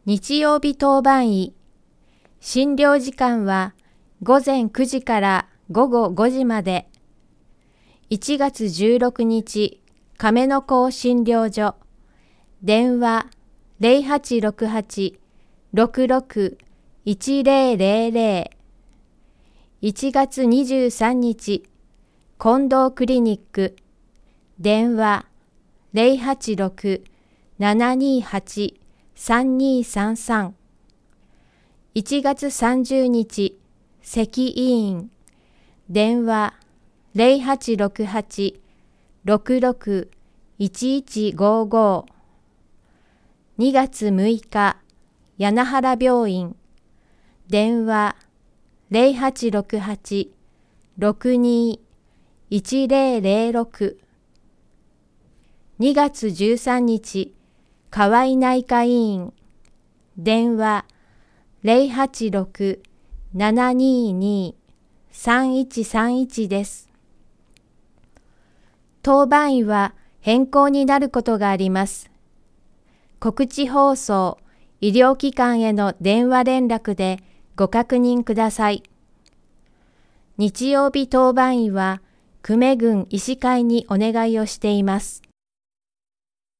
日曜日当番医。診療時間は午前9時から午後5時まで。1月16日、亀の甲診療所。電話0868-66-1000。1月23日、近藤クリニック。電話086-728-3233。1月30日、関医院。電話0868-66-1155。2月6日、柳原病院。電話0868-62-1006。2月13日、河合内科医院。電話086-722-3131です。当番医は変更になることがあります。告知放送、医療機関への電話連絡でご確認ください。日曜日当番医は久米郡医師会にお願いをしています。